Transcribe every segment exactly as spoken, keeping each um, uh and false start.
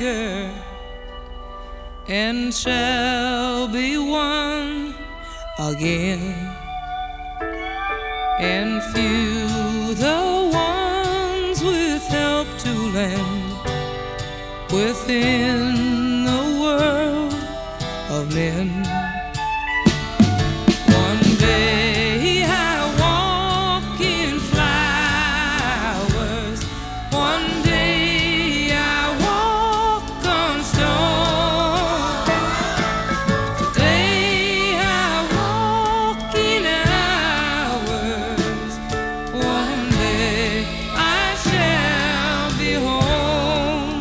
bigger and shall be one again, and few the ones with help to lend within the world of men. One day I walk in flowers, one day I walk on stone. Today I walk in hours, one day I shall be home.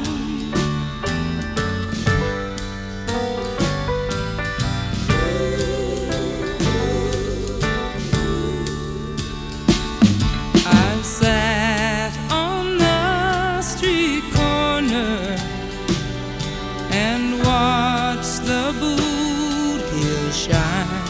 I've sat on the street corner and watched the boot heel shine,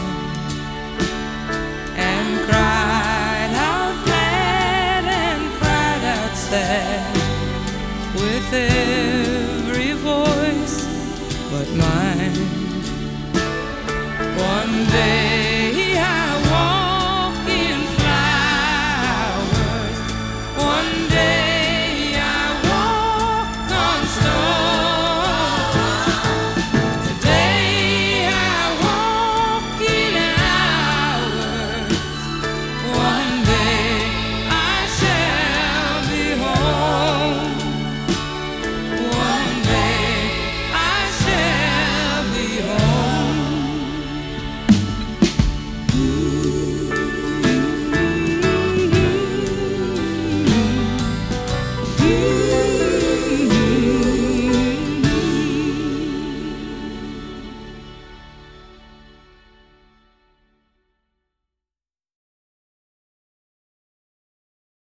and cried out glad and cried out sad with every voice but mine. One day